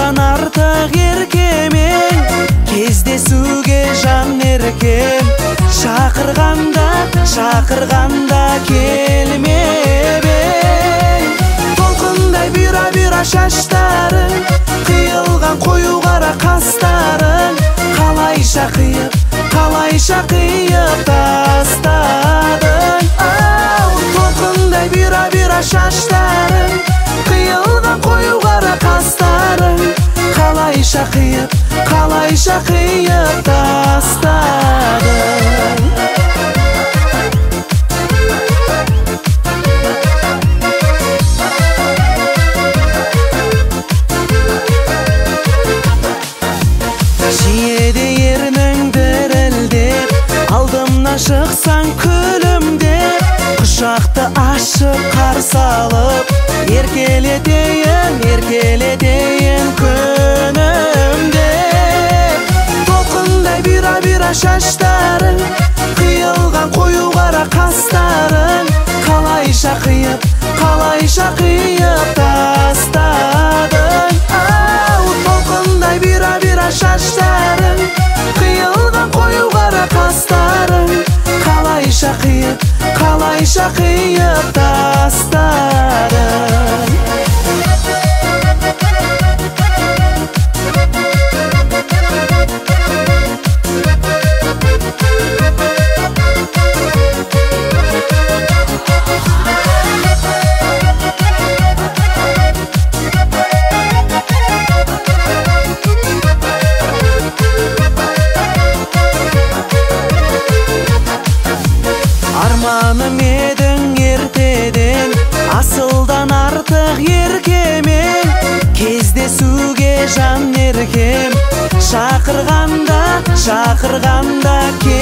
Асылдан артық еркемен кездесуге жан еркем. Шақырғанда келмебең. Толқындай бұйра шаштарың, қиылған қою қара қастарың. Қалайша қиып тастадың. Толқындай бұйра шаштарың, қиылған қою қара қастарың. Қалайша қиып тастадың. Жиеді ернің дірілдеп, алдымнан шықсаң күлімдеп. Құшақты ашып қарсы алып, еркелетейін күнімде. Толқындай бұйра шаштарың, қиылған қою қара қастарың. Қалайша қиып тастадың. Толқындай бұйра шаштарың, қиылған қою қара қастарың. Қалайша қиып тастадың. Арманым едің ертеден, асылдан артық еркемен кездесуге жан еркем. Шақырғанда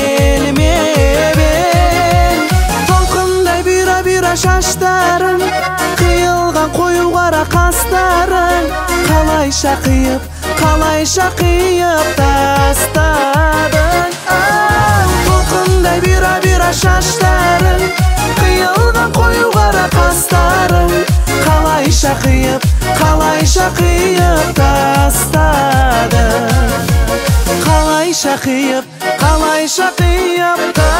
келмебең. Толқындай бұйра шаштарың, қиылған қою қара қастарың. Қалайша қиып тастадың. Толқындай бұйра шаштарың, қиылған қою қара қастарың. Қалайша қиып тастадың. Қалайша қиып тастадың.